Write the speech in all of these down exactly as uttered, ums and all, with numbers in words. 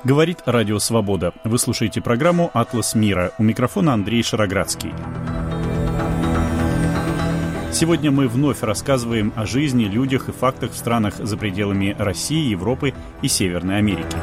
Говорит Радио Свобода. Вы слушаете программу «Атлас мира». У микрофона Андрей Шароградский. Сегодня мы вновь рассказываем о жизни, людях и фактах в странах за пределами России, Европы и Северной Америки.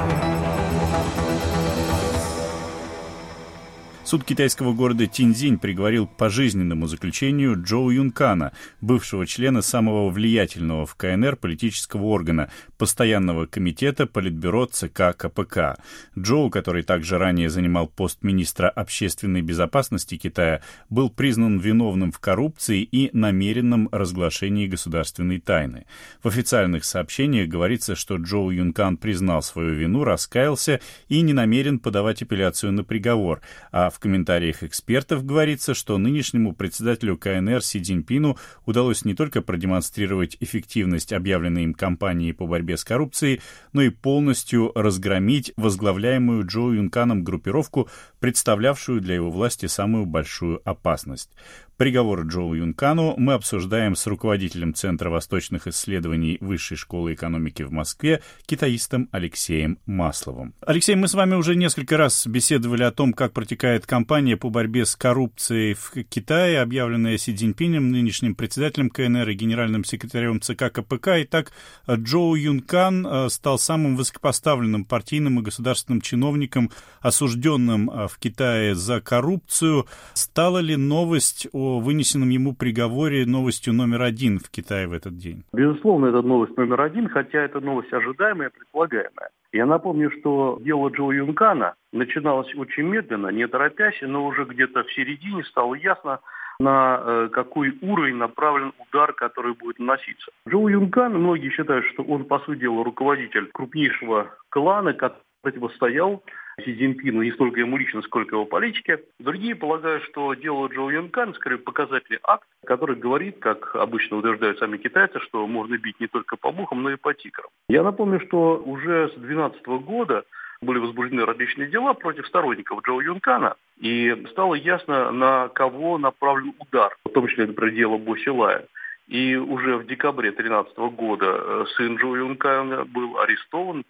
Суд китайского города Тиньцзинь приговорил к пожизненному заключению Чжоу Юнкана, бывшего члена самого влиятельного в КНР политического органа, Постоянного комитета Политбюро ЦК КПК. Чжоу, который также ранее занимал пост министра общественной безопасности Китая, был признан виновным в коррупции и намеренном разглашении государственной тайны. В официальных сообщениях говорится, что Чжоу Юнкан признал свою вину, раскаялся и не намерен подавать апелляцию на приговор, а в В комментариях экспертов говорится, что нынешнему председателю КНР Си Цзиньпину удалось не только продемонстрировать эффективность объявленной им кампании по борьбе с коррупцией, но и полностью разгромить возглавляемую Чжоу Юнканом группировку, представлявшую для его власти самую большую опасность. Приговор Чжоу Юнкану мы обсуждаем с руководителем Центра восточных исследований Высшей школы экономики в Москве, китаистом Алексеем Масловым. Алексей, мы с вами уже несколько раз беседовали о том, как протекает кампания по борьбе с коррупцией в Китае, объявленная Си Цзиньпинем, нынешним председателем КНР и генеральным секретарем ЦК КПК. Итак, Чжоу Юнкан стал самым высокопоставленным партийным и государственным чиновником, осужденным в Китае за коррупцию. Стала ли новость о вынесенном ему приговоре новостью номер один в Китае в этот день? Безусловно, это новость номер один, хотя это новость ожидаемая, предполагаемая. Я напомню, что дело Чжоу Юнкана начиналось очень медленно, не торопясь, но уже где-то в середине стало ясно, на э, какой уровень направлен удар, который будет наноситься. Чжоу Юнкан, многие считают, что он, по сути дела, руководитель крупнейшего клана, который противостоял Си Цзиньпину не столько ему лично, сколько его политике. Другие полагают, что дело Чжоу Юнкана скорее показательный акт, который говорит, как обычно утверждают сами китайцы, что можно бить не только по мухам, но и по тиграм. Я напомню, что уже с две тысячи двенадцатого года были возбуждены различные дела против сторонников Чжоу Юнкана, и стало ясно, на кого направлен удар, в том числе, например, дело Бо Силая. И уже в декабре две тысячи тринадцатого года сын Чжоу Юнкана был арестован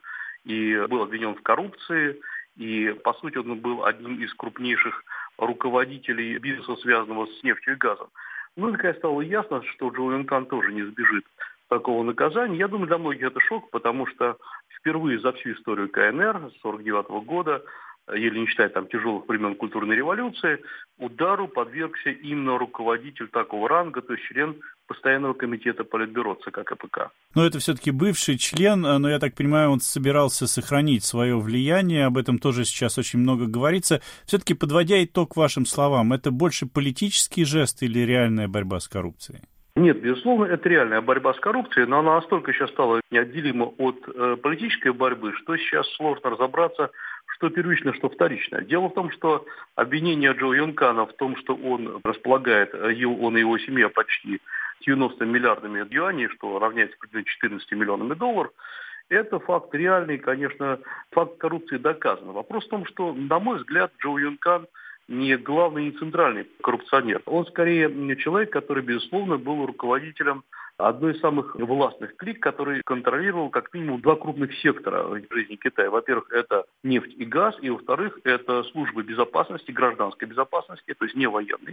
и был обвинен в коррупции. И, по сути, он был одним из крупнейших руководителей бизнеса, связанного с нефтью и газом. Ну, и, наконец, стало ясно, что Чжоу Юнкан тоже не избежит такого наказания. Я думаю, для многих это шок, потому что впервые за всю историю КНР с сорок девятого года, еле не считая там тяжелых времен культурной революции, удару подвергся именно руководитель такого ранга, то есть член Постоянного комитета Политбюро ЦК КПК. Но это все-таки бывший член, но, я так понимаю, он собирался сохранить свое влияние, об этом тоже сейчас очень много говорится. Все-таки, подводя итог вашим словам, это больше политический жест или реальная борьба с коррупцией? Нет, безусловно, это реальная борьба с коррупцией, но она настолько сейчас стала неотделима от э, политической борьбы, что сейчас сложно разобраться, что первично, что вторично. Дело в том, что обвинение Чжоу Юнкана в том, что он располагает, он и его семья, почти девяносто миллиардами юаней, что равняется примерно четырнадцати миллионами долларов, это факт реальный, конечно, факт коррупции доказан. Вопрос в том, что, на мой взгляд, Чжоу Юнкан не главный, не центральный коррупционер. Он скорее человек, который, безусловно, был руководителем одной из самых властных клик, который контролировал как минимум два крупных сектора в жизни Китая. Во-первых, это нефть и газ, и, во-вторых, это службы безопасности, гражданской безопасности, то есть не военной.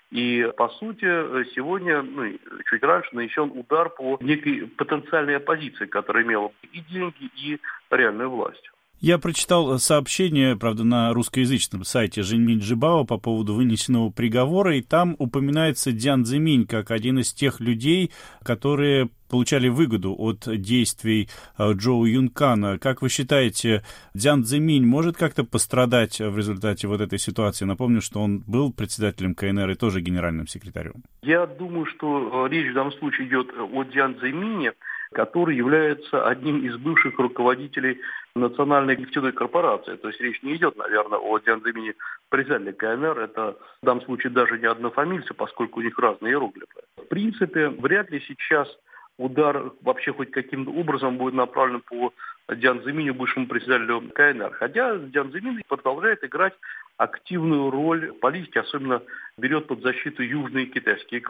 И, по сути, сегодня, ну, чуть раньше, нанесен удар по некой потенциальной оппозиции, которая имела и деньги, и реальную власть. Я прочитал сообщение, правда, на русскоязычном сайте Жэньминь Жибао по поводу вынесенного приговора, и там упоминается Цзян Цзиминь как один из тех людей, которые получали выгоду от действий Чжоу Юнкана. Как вы считаете, Цзян Цзиминь может как-то пострадать в результате вот этой ситуации? Напомню, что он был председателем КНР и тоже генеральным секретарем. Я думаю, что речь в данном случае идет о Цзян Цзимине, который является одним из бывших руководителей Национальной нефтяной корпорации. То есть речь не идет, наверное, о Цзян Цзимине председателе КНР. Это в данном случае даже не однофамильцы, поскольку у них разные иероглифы. В принципе, вряд ли сейчас удар вообще хоть каким-то образом будет направлен по Цзян Цзиминю, бывшему председателю КНР. Хотя Цзян Цзиминь продолжает играть активную роль в политике, особенно берет под защиту южные китайские кланы.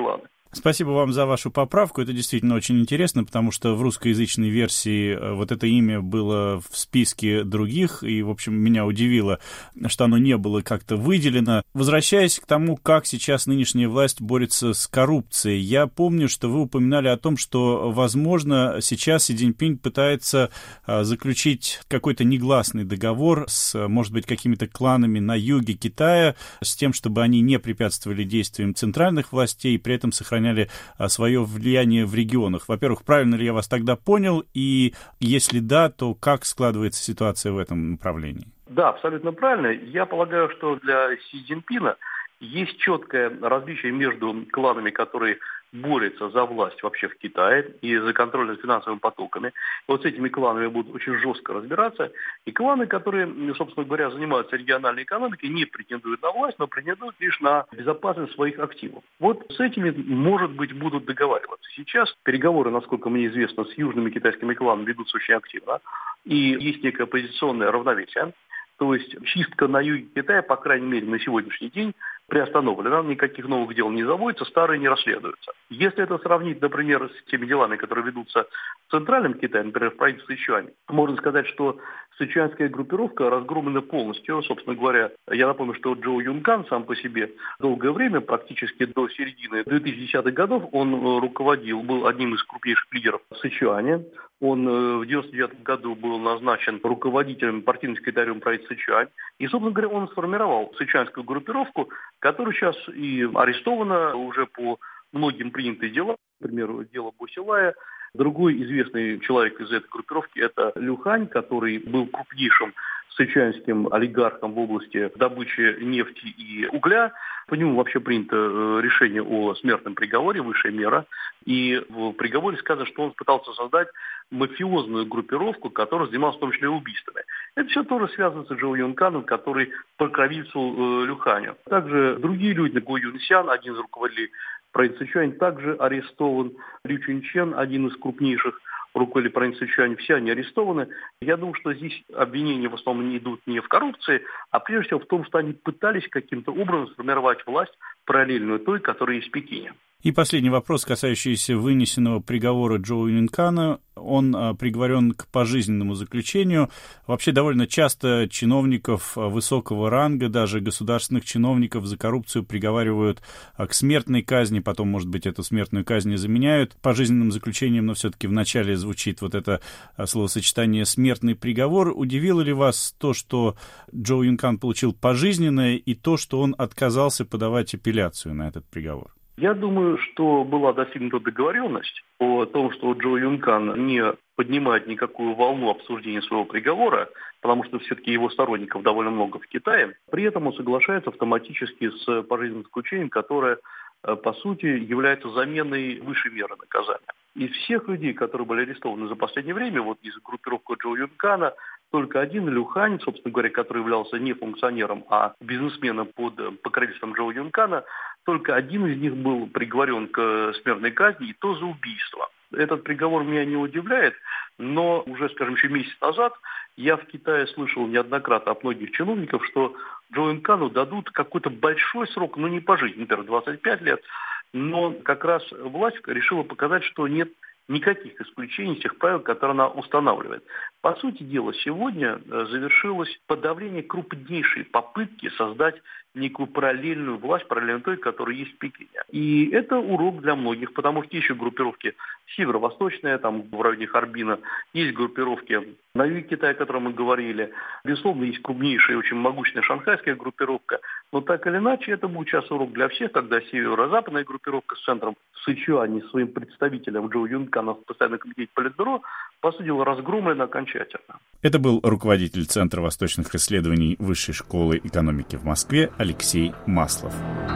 Спасибо вам за вашу поправку. Это действительно очень интересно, потому что в русскоязычной версии вот это имя было в списке других, и, в общем, меня удивило, что оно не было как-то выделено. Возвращаясь к тому, как сейчас нынешняя власть борется с коррупцией, я помню, что вы упоминали о том, что, возможно, сейчас Си Цзиньпинь пытается заключить какой-то негласный договор с, может быть, какими-то кланами на юге Китая, с тем, чтобы они не препятствовали действиям центральных властей и при этом сохраняли свое влияние в регионах. Во-первых, правильно ли я вас тогда понял? И если да, то как складывается ситуация в этом направлении? Да, абсолютно правильно. Я полагаю, что для Си Цзиньпина есть четкое различие между кланами, которые борются за власть вообще в Китае и за контроль над финансовыми потоками. Вот с этими кланами будут очень жестко разбираться. И кланы, которые, собственно говоря, занимаются региональной экономикой, не претендуют на власть, но претендуют лишь на безопасность своих активов. Вот с этими, может быть, будут договариваться. Сейчас переговоры, насколько мне известно, с южными китайскими кланами ведутся очень активно. И есть некое позиционное равновесие. То есть чистка на юге Китая, по крайней мере, на сегодняшний день приостановлена, никаких новых дел не заводится, старые не расследуются. Если это сравнить, например, с теми делами, которые ведутся в центральном Китае, например, в правительстве Сычуань, можно сказать, что сычуанская группировка разгромлена полностью. Собственно говоря, я напомню, что Чжоу Юнкан сам по себе долгое время, практически до середины две тысячи десятых годов, он руководил, был одним из крупнейших лидеров Сычуаня. Он в девяносто девятом году был назначен руководителем партийным секретарем правительства Сычуань. И, собственно говоря, он сформировал сычуанскую группировку, которая сейчас и арестована уже по многим принятым делам. Например, дело Босилая. Другой известный человек из этой группировки – это Лю Хань, который был крупнейшим сычуанским олигархом в области добычи нефти и угля. По нему вообще принято решение о смертном приговоре, высшая мера. И в приговоре сказано, что он пытался создать мафиозную группировку, которая занималась в том числе убийствами. Это все тоже связано с Чжоу Юнканом, который покровительствовал э, Лю Ханю. Также другие люди, Го Юнсян, один из руководителей правительства Сычуань, также арестован. Лю Чунчен, один из крупнейших руководителей правительства Сычуань, все они арестованы. Я думаю, что здесь обвинения в основном не идут не в коррупции, а прежде всего в том, что они пытались каким-то образом сформировать власть параллельную той, которая есть в Пекине. И последний вопрос, касающийся вынесенного приговора Чжоу Юнкана. Он а, приговорен к пожизненному заключению. Вообще довольно часто чиновников высокого ранга, даже государственных чиновников за коррупцию приговаривают а, к смертной казни, потом, может быть, эту смертную казнь заменяют пожизненным заключением, но все-таки вначале звучит вот это а, словосочетание «смертный приговор». Удивило ли вас то, что Чжоу Юнкан получил пожизненное, и то, что он отказался подавать апелляцию на этот приговор? Я думаю, что была достигнута договоренность о том, что Чжоу Юнкан не поднимает никакую волну обсуждения своего приговора, потому что все-таки его сторонников довольно много в Китае. При этом он соглашается автоматически с пожизненным заключением, которое, по сути, является заменой высшей меры наказания. Из всех людей, которые были арестованы за последнее время, вот из группировки Чжоу Юнкана, только один, Лю Хань, собственно говоря, который являлся не функционером, а бизнесменом под покровительством Чжоу Юнкана, только один из них был приговорен к смертной казни, и то за убийство. Этот приговор меня не удивляет, но уже, скажем, еще месяц назад я в Китае слышал неоднократно от многих чиновников, что Чжоу Юнкану дадут какой-то большой срок, ну не пожизненно, например, двадцать пять лет, но как раз власть решила показать, что нет никаких исключений из тех правил, которые она устанавливает. По сути дела, сегодня завершилось подавление крупнейшей попытки создать некую параллельную власть, параллельно той, которая есть в Пекине. И это урок для многих, потому что есть еще группировки северо-восточные, там в районе Харбина, есть группировки на юге Китая, о котором мы говорили. Безусловно, есть крупнейшая и очень могучая шанхайская группировка. Но так или иначе, это будет сейчас урок для всех, когда северо-западная группировка с центром Сычуань, своим представителем Чжоу Юнкана в постоянном комитете Политбюро, по сути дела, разгромлена окончательно. Это был руководитель Центра восточных исследований Высшей школы экономики в Москве Алексей Маслов.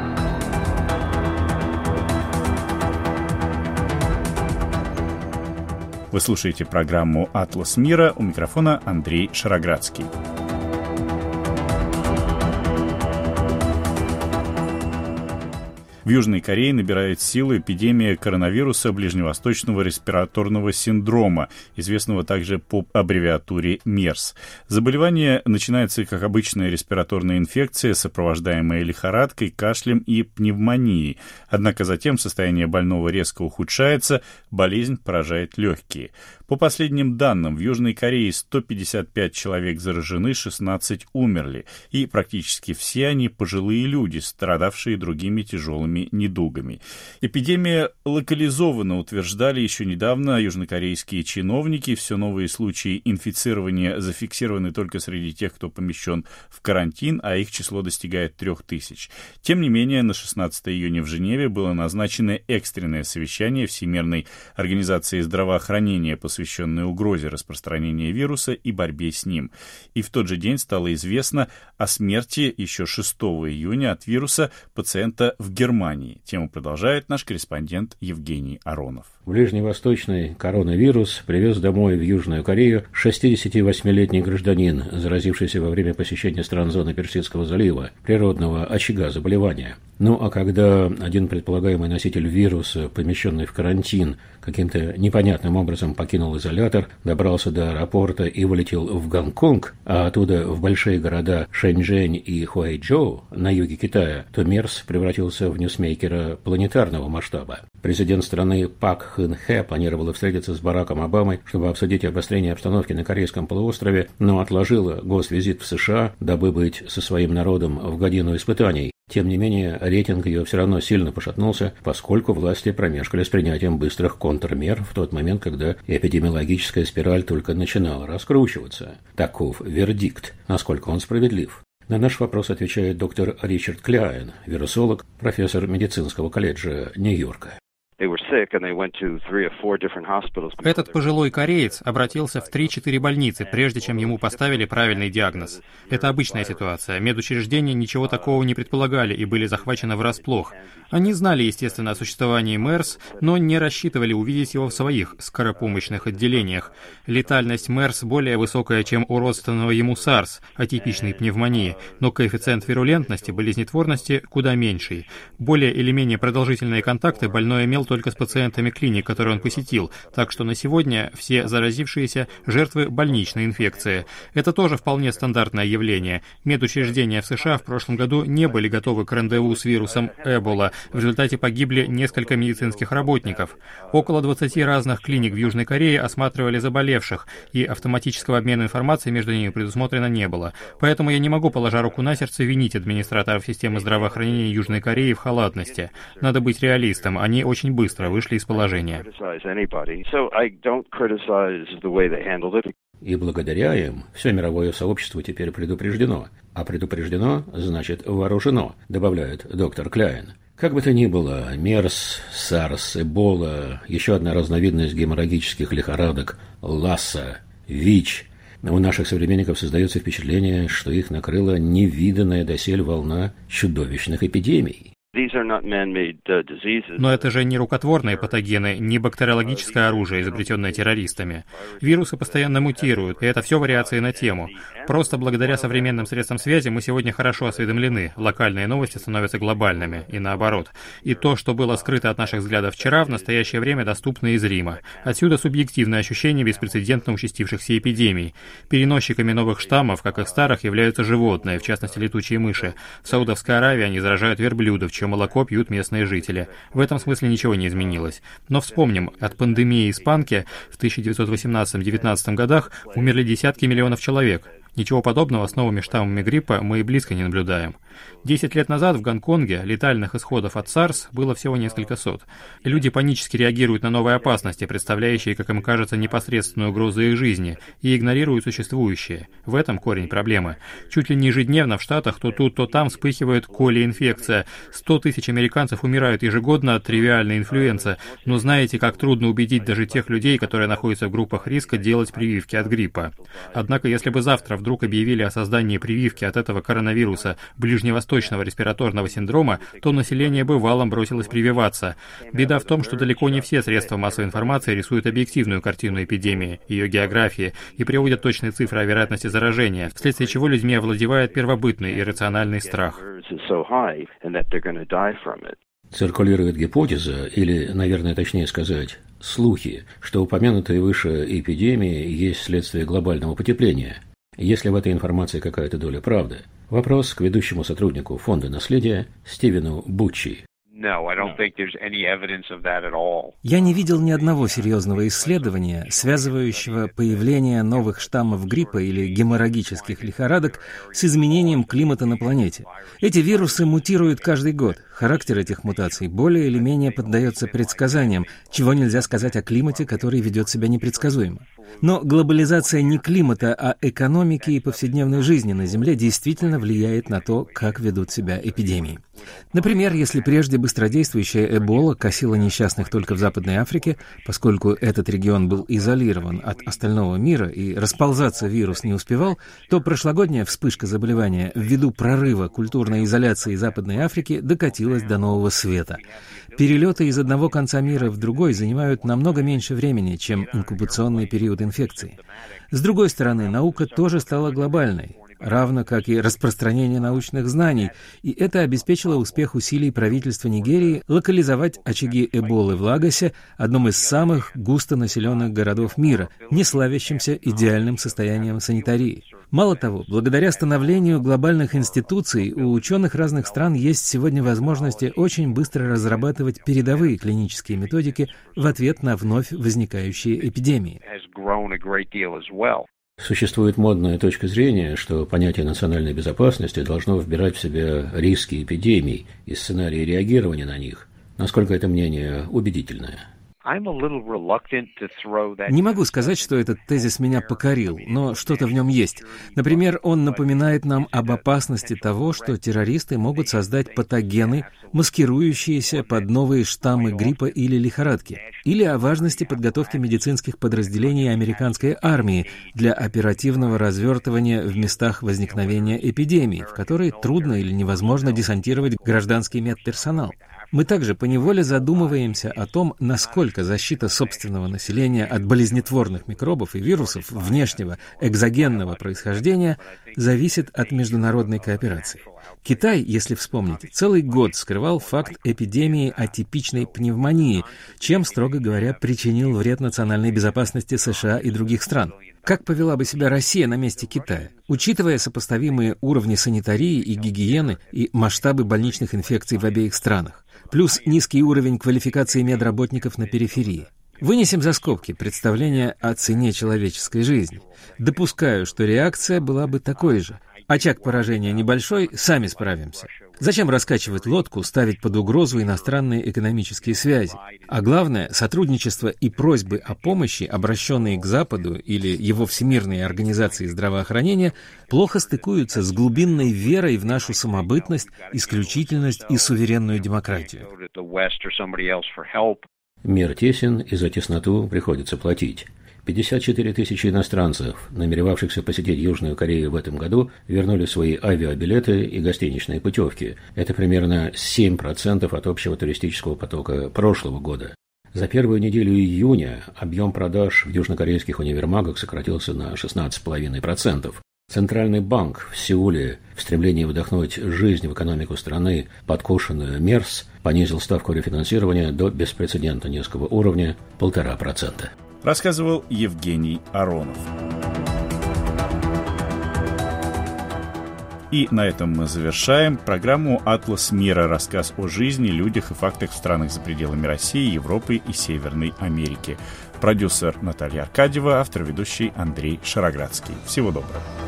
Вы слушаете программу «Атлас мира». У микрофона Андрей Шароградский. В Южной Корее набирает силу эпидемия коронавируса ближневосточного респираторного синдрома, известного также по аббревиатуре мерс. Заболевание начинается как обычная респираторная инфекция, сопровождаемая лихорадкой, кашлем и пневмонией. Однако затем состояние больного резко ухудшается, болезнь поражает легкие. По последним данным, в Южной Корее сто пятьдесят пять человек заражены, шестнадцать умерли, и практически все они пожилые люди, страдавшие другими тяжелыми недугами. Эпидемия локализована, утверждали еще недавно южнокорейские чиновники. Все новые случаи инфицирования зафиксированы только среди тех, кто помещен в карантин, а их число достигает трех тысяч. Тем не менее, на шестнадцатое июня в Женеве было назначено экстренное совещание Всемирной организации здравоохранения, посвященное угрозе распространения вируса и борьбе с ним. И в тот же день стало известно о смерти еще шестого июня от вируса пациента в Германии. Тему продолжает наш корреспондент Евгений Аронов. Ближневосточный коронавирус привез домой в Южную Корею шестидесятивосьмилетний гражданин, заразившийся во время посещения стран зоны Персидского залива, природного очага заболевания. Ну а когда один предполагаемый носитель вируса, помещенный в карантин, каким-то непонятным образом покинул изолятор, добрался до аэропорта и вылетел в Гонконг, а оттуда в большие города Шэньчжэнь и Хуайчжоу на юге Китая, то мерс превратился в ньюсмейкера планетарного масштаба. Президент страны Пак Кын Хэ планировала встретиться с Бараком Обамой, чтобы обсудить обострение обстановки на Корейском полуострове, но отложила госвизит в США, дабы быть со своим народом в годину испытаний. Тем не менее, рейтинг ее все равно сильно пошатнулся, поскольку власти промешкали с принятием быстрых контрмер в тот момент, когда эпидемиологическая спираль только начинала раскручиваться. Таков вердикт. Насколько он справедлив? На наш вопрос отвечает доктор Ричард Кляйн, вирусолог, профессор медицинского колледжа Нью-Йорка. Этот пожилой кореец обратился в три-четыре больницы, прежде чем ему поставили правильный диагноз. Это обычная ситуация. Медучреждения ничего такого не предполагали и были захвачены врасплох. Они знали, естественно, о существовании мерс, но не рассчитывали увидеть его в своих скоропомощных отделениях. Летальность мерс более высокая, чем у родственного ему сарс, атипичной пневмонии, но коэффициент вирулентности, болезнетворности куда меньший. Более или менее продолжительные контакты больной имел только с пациентами клиник, которые он посетил, так что на сегодня все заразившиеся жертвы больничной инфекции. Это тоже вполне стандартное явление. Медучреждения в США в прошлом году не были готовы к рандеву с вирусом Эбола. В результате погибли несколько медицинских работников. Около двадцати разных клиник в Южной Корее осматривали заболевших, и автоматического обмена информацией между ними предусмотрено не было. Поэтому я не могу, положа руку на сердце, винить администраторов системы здравоохранения Южной Кореи в халатности. Надо быть реалистом, они очень быстро вышли из положения. И благодаря им все мировое сообщество теперь предупреждено. А предупреждено значит вооружено, добавляет доктор Кляйн. Как бы то ни было, мерс, сарс, эбола, еще одна разновидность геморрагических лихорадок, ласса, вич. У наших современников создается впечатление, что их накрыла невиданная досель волна чудовищных эпидемий. Но это же не рукотворные патогены, не бактериологическое оружие, изобретенное террористами. Вирусы постоянно мутируют, и это все вариации на тему. Просто благодаря современным средствам связи мы сегодня хорошо осведомлены, локальные новости становятся глобальными, и наоборот. И то, что было скрыто от наших взглядов вчера, в настоящее время доступно и зримо. Отсюда субъективное ощущение беспрецедентно участившихся эпидемий. Переносчиками новых штаммов, как и старых, являются животные, в частности летучие мыши. В Саудовской Аравии они заражают верблюдов, чье молоко пьют местные жители. В этом смысле ничего не изменилось. Но вспомним, от пандемии испанки в тысяча девятьсот восемнадцатом-девятнадцатом годах умерли десятки миллионов человек. Ничего подобного с новыми штаммами гриппа мы и близко не наблюдаем. Десять лет назад в Гонконге летальных исходов от сарс было всего несколько сот. И люди панически реагируют на новые опасности, представляющие, как им кажется, непосредственную угрозу их жизни, и игнорируют существующие. В этом корень проблемы. Чуть ли не ежедневно в Штатах то тут, то там вспыхивает колеинфекция. Сто тысяч американцев умирают ежегодно от тривиальной инфлюенции. Но знаете, как трудно убедить даже тех людей, которые находятся в группах риска, делать прививки от гриппа. Однако, если бы завтра вдруг объявили о создании прививки от этого коронавируса ближневосточного респираторного синдрома, то население бы валом бросилось прививаться. Беда в том, что далеко не все средства массовой информации рисуют объективную картину эпидемии, ее географии и приводят точные цифры о вероятности заражения, вследствие чего людьми овладевает первобытный иррациональный страх. Циркулирует гипотеза, или, наверное, точнее сказать, слухи, что упомянутые выше эпидемии есть следствие глобального потепления. Есть ли в этой информации какая-то доля правды? Вопрос к ведущему сотруднику Фонда наследия Стивену Буччи. Я не видел ни одного серьезного исследования, связывающего появление новых штаммов гриппа или геморрагических лихорадок с изменением климата на планете. Эти вирусы мутируют каждый год. Характер этих мутаций более или менее поддается предсказаниям, чего нельзя сказать о климате, который ведет себя непредсказуемо. Но глобализация не климата, а экономики и повседневной жизни на Земле действительно влияет на то, как ведут себя эпидемии. Например, если прежде быстродействующая Эбола косила несчастных только в Западной Африке, поскольку этот регион был изолирован от остального мира и расползаться вирус не успевал, то прошлогодняя вспышка заболевания ввиду прорыва культурной изоляции Западной Африки докатилась до Нового Света. Перелеты из одного конца мира в другой занимают намного меньше времени, чем инкубационный период инфекции. С другой стороны, наука тоже стала глобальной, равно как и распространение научных знаний, и это обеспечило успех усилий правительства Нигерии локализовать очаги Эболы в Лагосе, одном из самых густонаселенных городов мира, не славящимся идеальным состоянием санитарии. Мало того, благодаря становлению глобальных институций у ученых разных стран есть сегодня возможности очень быстро разрабатывать передовые клинические методики в ответ на вновь возникающие эпидемии. Существует модная точка зрения, что понятие национальной безопасности должно вбирать в себя риски эпидемий и сценарии реагирования на них. Насколько это мнение убедительное? Не могу сказать, что этот тезис меня покорил, но что-то в нем есть. Например, он напоминает нам об опасности того, что террористы могут создать патогены, маскирующиеся под новые штаммы гриппа или лихорадки, или о важности подготовки медицинских подразделений американской армии для оперативного развертывания в местах возникновения эпидемий, в которые трудно или невозможно десантировать гражданский медперсонал. Мы также поневоле задумываемся о том, насколько защита собственного населения от болезнетворных микробов и вирусов внешнего экзогенного происхождения зависит от международной кооперации. Китай, если вспомнить, целый год скрывал факт эпидемии атипичной пневмонии, чем, строго говоря, причинил вред национальной безопасности США и других стран. Как повела бы себя Россия на месте Китая, учитывая сопоставимые уровни санитарии и гигиены и масштабы больничных инфекций в обеих странах, плюс низкий уровень квалификации медработников на периферии? Вынесем за скобки представление о цене человеческой жизни. Допускаю, что реакция была бы такой же. Очаг поражения небольшой, сами справимся. Зачем раскачивать лодку, ставить под угрозу иностранные экономические связи? А главное, сотрудничество и просьбы о помощи, обращенные к Западу или его Всемирной организации здравоохранения, плохо стыкуются с глубинной верой в нашу самобытность, исключительность и суверенную демократию. Мир тесен, и за тесноту приходится платить. пятьдесят четыре тысячи иностранцев, намеревавшихся посетить Южную Корею в этом году, вернули свои авиабилеты и гостиничные путевки. Это примерно семь процентов от общего туристического потока прошлого года. За первую неделю июня объем продаж в южнокорейских универмагах сократился на шестнадцать целых пять десятых процента. Центральный банк в Сеуле в стремлении вдохнуть жизнь в экономику страны, подкошенную МЕРС, понизил ставку рефинансирования до беспрецедентно низкого уровня – полтора процента. Рассказывал Евгений Аронов. И на этом мы завершаем программу «Атлас мира». Рассказ о жизни, людях и фактах в странах за пределами России, Европы и Северной Америки. Продюсер Наталья Аркадьева, автор-ведущий Андрей Шароградский. Всего доброго.